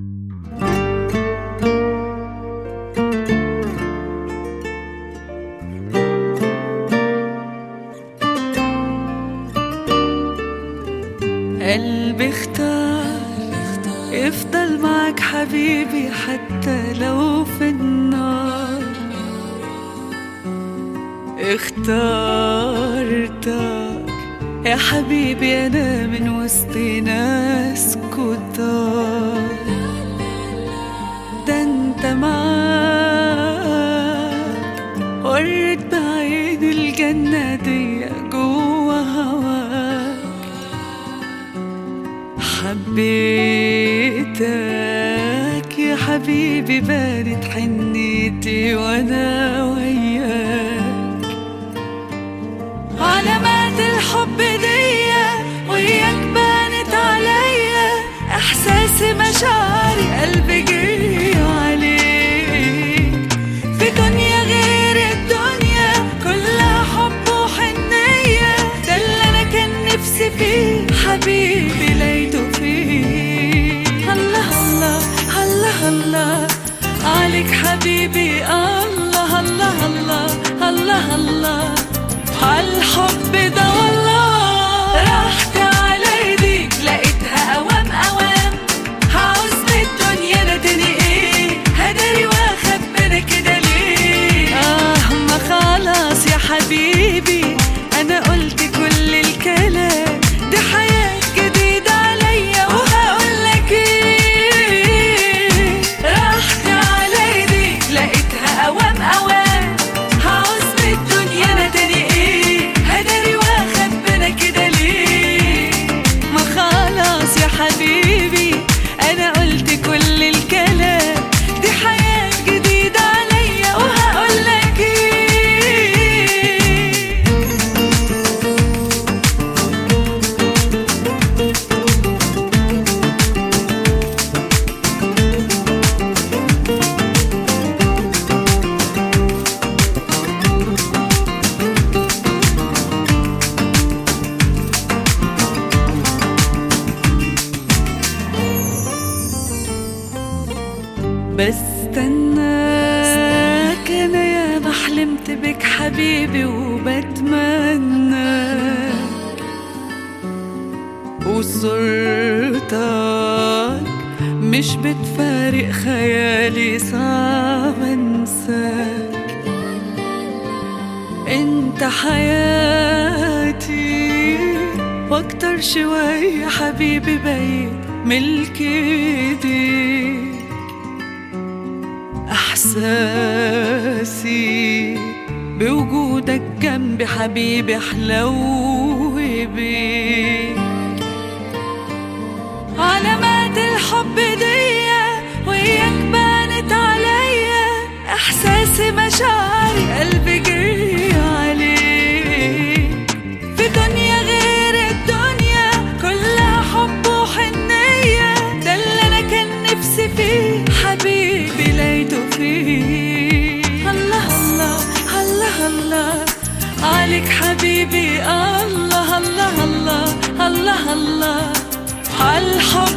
قلبي اختار يفضل معك حبيبي حتى لو في النار. اختارتك يا حبيبي أنا من وسط ناس كتار. ده انت معاك وريت بعين الجنة دي جوا هواك. حبيتك يا حبيبي بانت حنيتي وانا وياك. علامات الحب دي وياك بانت عليا، احساسي مشاعري قلبي جري عليك. في دنيا غير الدنيا كلها حب وحنية، ده اللي انا كان نفسي فيه حبيبي لقيته فيه. الله الله الله الله عليك حبيبي، الله الله الله الله الله عالحب ده والله. رحت على ايديك لقيتها اوام اوام، هعوز من الدنيا انا تاني ايه؟ هداري واخبي كده ليه؟ ما خلاص يا حبيبي انا قلت كل الكلام، دي حياة جديدة عليا وهقولك ايه. رحت على ايديك لقيتها اوام اوام، هعوز من الدنيا انا تاني ايه؟ هداري واخبي كده ليه؟ ما خلاص يا حبيبي انا قلت كل الكلام، دي حياة جديدة عليا وهقولك ايه. بستناك انا يا ما حلمت بك حبيبي وبتمناك، وصورتك مش بتفارق خيالي صعب انساك. انت حياتي واكتر شوية حبيبي بقيت ملك ايديك. احساسي بوجودك جنبي حبيبي حلو بيك. علامات الحب دي وياك بانت عليا، احساسي مشاعري قلبي جري عليك. في دنيا غير الدنيا كلها حب وحنية، ده اللي انا كان نفسي فيه حبيبي لقيته فيه. الله الله الله الله عليك حبيبي، الله الله الله الله الله عالحب